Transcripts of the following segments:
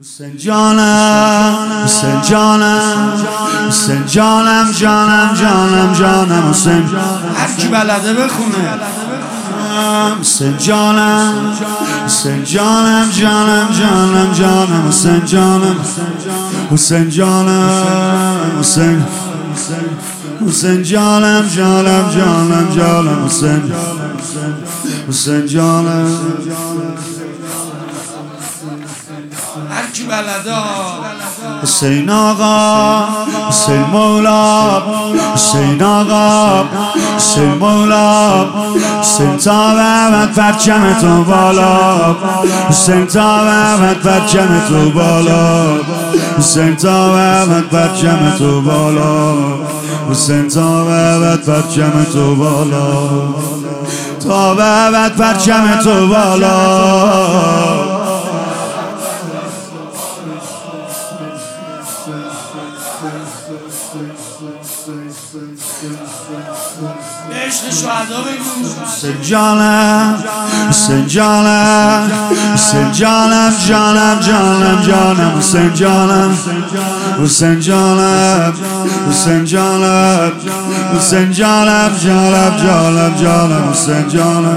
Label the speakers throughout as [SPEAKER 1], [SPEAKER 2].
[SPEAKER 1] حسین جانم، حسین جانم، حسین جانم، جانم جانم جانم حسین. هر کی بلده بخونه. حسین جانم، حسین جانم، جانم جانم جانم حسین جانم، حسین جانم، حسین حسین جانم، جانم جانم جانم حسین، حسین جانم. هر کی بلده حسین آقا، حسین مولا، حسین آقا، حسین مولا، حسین تا ابد پرچم تو بالا، حسین تا ابد پرچم تو بالا، حسین تا ابد پرچم تو بالا، حسین تا ابد پرچم تو بالا، تا ابد پرچم تو بالا. حسین جانم، حسین جانم، حسین جانم، جانم جانم جانم حسین جانم، حسین جانم، حسین جانم، حسین جانم، جانم جانم جانم حسین جانم.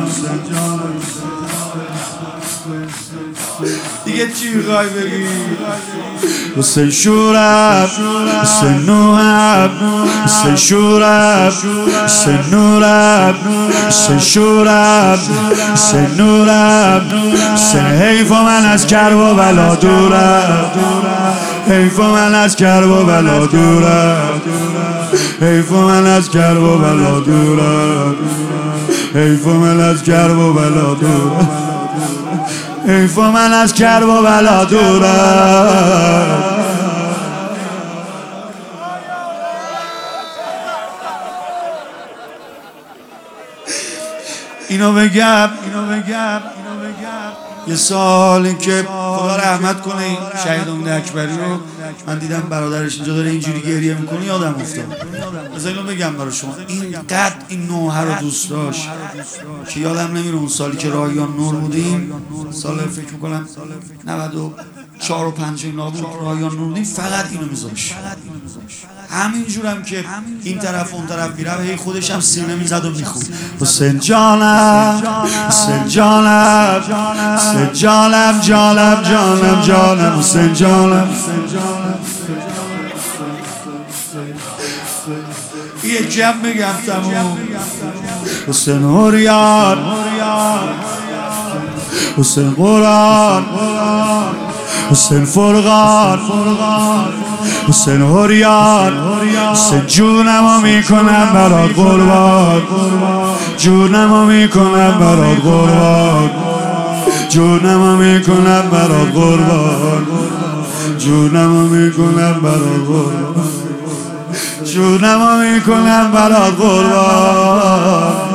[SPEAKER 1] دیگه چی میخوای بگی؟ حسین شورم، حسین نوحم، حسین شورم، حسین نورم، حسین شورم، حسین نورم، حسین حیف من از کرب و بلا دورم، حیف من از کرب و بلا دورم، حیف من از کرب و بلا دورم، حیف من از کرب و بلا دورم، حیف من از کرب و بلا دورم. اینو بگم یه سالی که خدا رحمت کنه این شهید امید اکبری رو من دیدم برادرش اینجا داره اینجوری گریه میکنه، یادم افتاد. از اینو بگم برای شما، اینقدر این نوحه رو دوست داشت که یادم نمیره اون سالی که رایان نور بودیم، سال فکر میکنم 94 و 5 اینا بود، رایان نور بودیم، فقط اینو میذاشت. همینجورم که این طرف اون طرف میرم هی خودش هم سینه میزد و میخوند حسین جانم، حسین جانم، حسین جانم، جانم جانم جانم حسین جانم. یکی هم بگم تموم. حسین هوریان، حسین قرآن، حسین فرقان، حسین هوریان، حسین جونمو میکنم برات قربان، جونمو میکنم برات قربان، جونمو میکنم برات قربان، جونمو میکنم برات قربان، جونمو میکنم برات قربان.